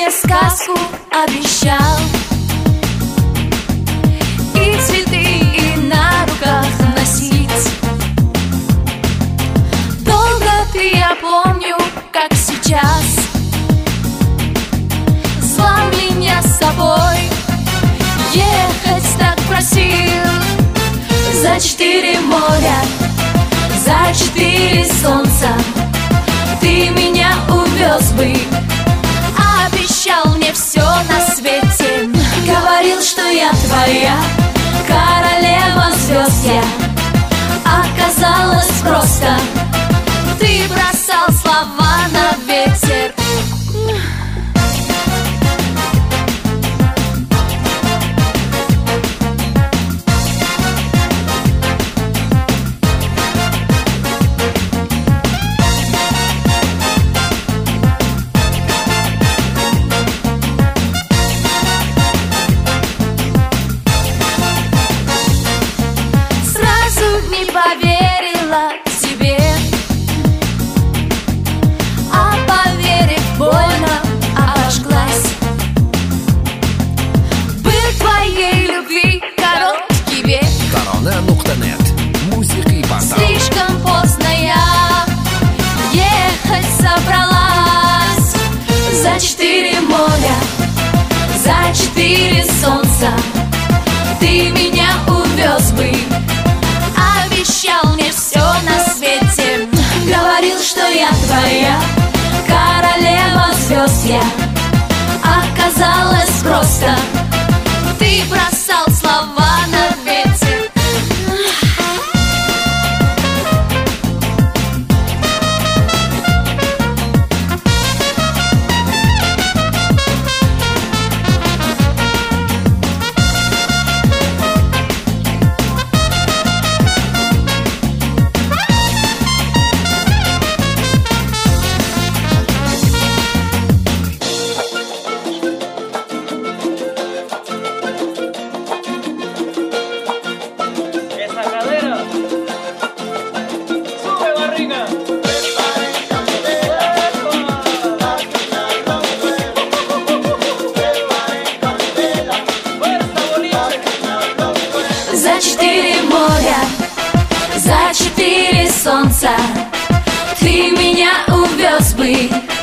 мне сказку обещал, и цветы, и на руках носить. Долго ты, я помню, как сейчас, звал меня с собой, ехать так просил. За 4 моря, за 4 солнца ты меня увез бы, обещал мне все на свете. Говорил, что я твоя королева звезд я. Оказалось просто, ты бросал слова на ветер. Не поверила тебе, а поверив, больно обожглась. Был твоей любви короткий век. Korona.net Musiqiy portal. Слишком поздно я ехать собралась. За 4 моря, за 4 солнца ты меня увез бы, обещал мне все на свете. Говорил, что я твоя королева звезд я. Оказалось просто, ты бросал слова на ветер. За 4 моря, за 4 солнца ты меня увез бы,